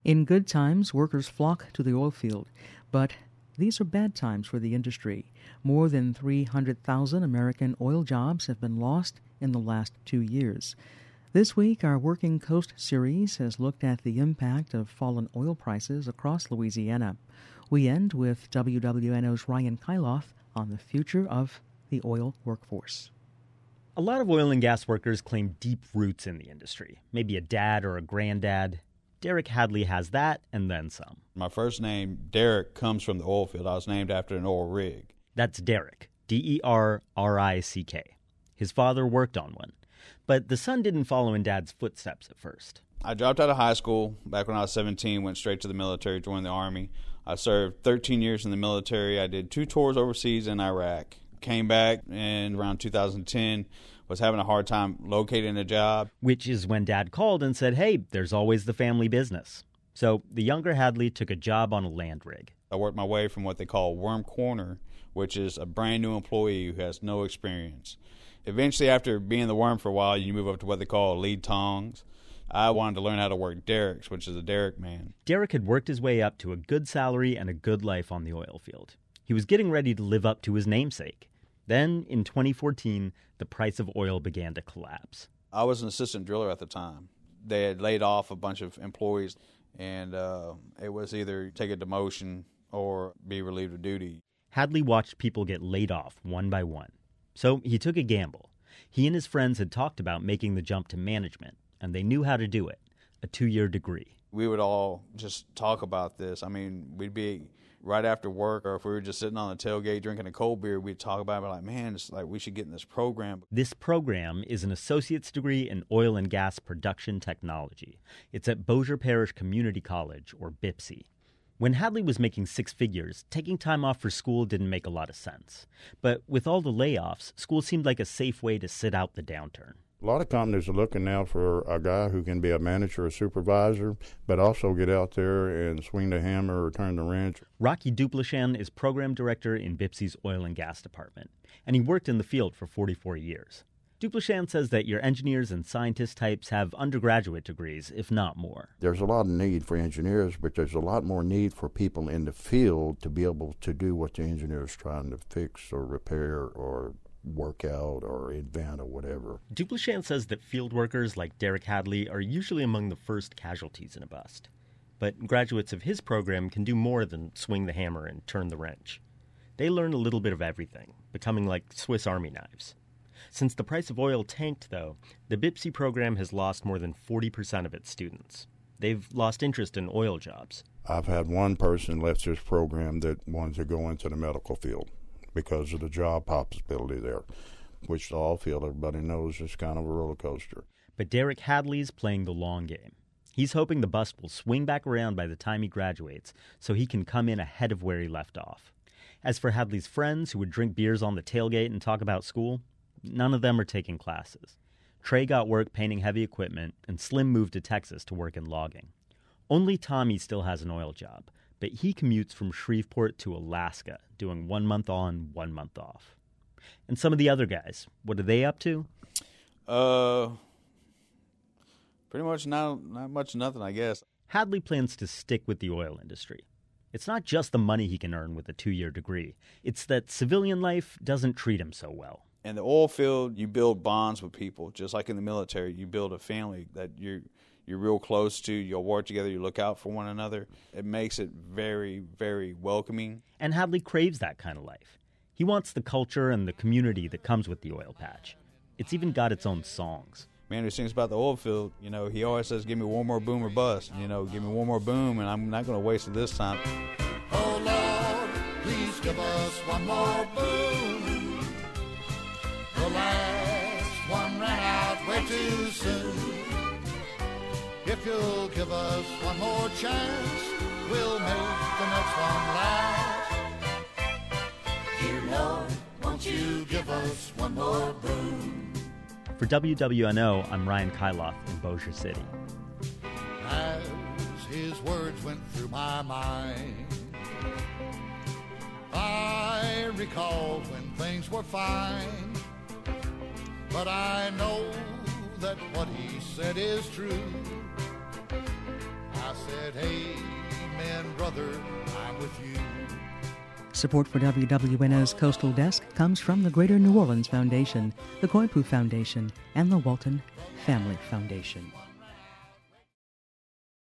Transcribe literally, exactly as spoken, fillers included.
In good times, workers flock to the oil field, but these are bad times for the industry. More than three hundred thousand American oil jobs have been lost in the last two years. This week, our Working Coast series has looked at the impact of fallen oil prices across Louisiana. We end with W W N O's Ryan Kailath on the future of the oil workforce. A lot of oil and gas workers claim deep roots in the industry, maybe a dad or a granddad. Derek Hadley has that and then some. My first name, Derek, comes from the oil field. I was named after an oil rig. That's Derek, D E R R I C K. His father worked on one. But the son didn't follow in Dad's footsteps at first. I dropped out of high school back when I was seventeen, went straight to the military, joined the Army. I served thirteen years in the military. I did two tours overseas in Iraq. Came back in around two thousand ten, was having a hard time locating a job. Which is when Dad called and said, hey, there's always the family business. So the younger Hadley took a job on a land rig. I worked my way from what they call worm corner, which is a brand new employee who has no experience. Eventually, after being the worm for a while, you move up to what they call lead tongs. I wanted to learn how to work derricks, which is a derrick man. Derek had worked his way up to a good salary and a good life on the oil field. He was getting ready to live up to his namesake. Then, in twenty fourteen, the price of oil began to collapse. I was an assistant driller at the time. They had laid off a bunch of employees, and uh, it was either take a demotion or be relieved of duty. Hadley watched people get laid off one by one. So he took a gamble. He and his friends had talked about making the jump to management, and they knew how to do it, a two-year degree. We would all just talk about this. I mean, we'd be right after work, or if we were just sitting on the tailgate drinking a cold beer, we'd talk about it like, man, it's like we should get in this program. This program is an associate's degree in oil and gas production technology. It's at Bossier Parish Community College, or B I P C. When Hadley was making six figures, taking time off for school didn't make a lot of sense. But with all the layoffs, school seemed like a safe way to sit out the downturn. A lot of companies are looking now for a guy who can be a manager or supervisor, but also get out there and swing the hammer or turn the wrench. Rocky Duplichan is program director in B I P C's oil and gas department, and he worked in the field for forty-four years. Duplichan says that your engineers and scientist types have undergraduate degrees, if not more. There's a lot of need for engineers, but there's a lot more need for people in the field to be able to do what the engineer is trying to fix or repair or work out or invent or whatever. Duplichan says that field workers like Derek Hadley are usually among the first casualties in a bust. But graduates of his program can do more than swing the hammer and turn the wrench. They learn a little bit of everything, becoming like Swiss Army knives. Since the price of oil tanked, though, the B I P C program has lost more than forty percent of its students. They've lost interest in oil jobs. I've had one person left this program that wanted to go into the medical field because of the job possibility there, which the oil field, everybody knows, is kind of a roller coaster. But Derek Hadley's playing the long game. He's hoping the bus will swing back around by the time he graduates so he can come in ahead of where he left off. As for Hadley's friends who would drink beers on the tailgate and talk about school, none of them are taking classes. Trey got work painting heavy equipment, and Slim moved to Texas to work in logging. Only Tommy still has an oil job, but he commutes from Shreveport to Alaska, doing one month on, one month off. And some of the other guys, what are they up to? Uh, pretty much not, not much nothing, I guess. Hadley plans to stick with the oil industry. It's not just the money he can earn with a two-year degree. It's that civilian life doesn't treat him so well. In the oil field, you build bonds with people. Just like in the military, you build a family that you're, you're real close to. You'll work together. You look out for one another. It makes it very, very welcoming. And Hadley craves that kind of life. He wants the culture and the community that comes with the oil patch. It's even got its own songs. Man who sings about the oil field, you know, he always says, give me one more boom or bust. You know, give me one more boom, and I'm not going to waste it this time. Oh, Lord, please give us one more boom. The last one ran out way too soon. If you'll give us one more chance, we'll make the next one last. Dear Lord, won't you give us one more boom? For W W N O, I'm Ryan Kailath in Bossier City. As his words went through my mind, I recall when things were fine. But I know that what he said is true. I said, amen, brother, I'm with you. Support for W W N O's Coastal Desk comes from the Greater New Orleans Foundation, the Coypu Foundation, and the Walton Family Foundation.